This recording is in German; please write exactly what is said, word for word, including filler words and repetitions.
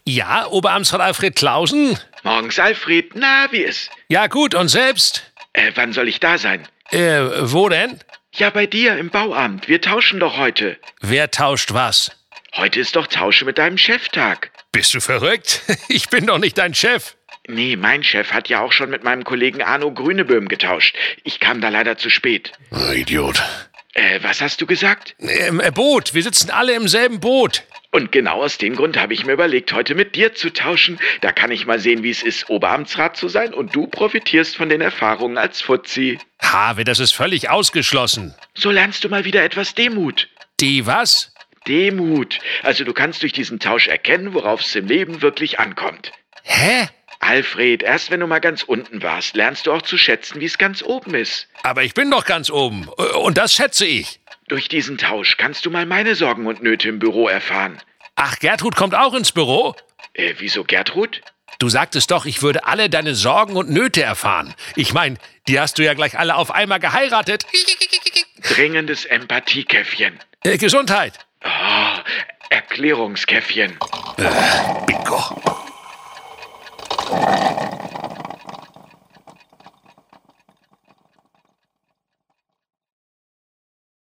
Ja, Oberamtsrat Alfred Clausen? Morgens, Alfred. Na, wie ist? Ja, gut, und selbst? Äh, wann soll ich da sein? Äh, wo denn? Ja, bei dir im Bauamt. Wir tauschen doch heute. Wer tauscht was? Heute ist doch Tausche mit deinem Cheftag. Bist du verrückt? Ich bin doch nicht dein Chef. Nee, mein Chef hat ja auch schon mit meinem Kollegen Arno Grüneböhm getauscht. Ich kam da leider zu spät. Oh, Idiot. Äh, was hast du gesagt? Ähm, äh, Boot. Wir sitzen alle im selben Boot. Und genau aus dem Grund habe ich mir überlegt, heute mit dir zu tauschen. Da kann ich mal sehen, wie es ist, Oberamtsrat zu sein und du profitierst von den Erfahrungen als Fuzzi. Habe, das ist völlig ausgeschlossen. So lernst du mal wieder etwas Demut. Die was? Demut. Also du kannst durch diesen Tausch erkennen, worauf es im Leben wirklich ankommt. Hä? Alfred, erst wenn du mal ganz unten warst, lernst du auch zu schätzen, wie es ganz oben ist. Aber ich bin doch ganz oben. Und das schätze ich. Durch diesen Tausch kannst du mal meine Sorgen und Nöte im Büro erfahren. Ach, Gertrud kommt auch ins Büro? Äh, wieso Gertrud? Du sagtest doch, ich würde alle deine Sorgen und Nöte erfahren. Ich meine, die hast du ja gleich alle auf einmal geheiratet. Dringendes Empathiekäffchen. Äh, Gesundheit. Oh, Erklärungskäffchen. Äh, Bingo.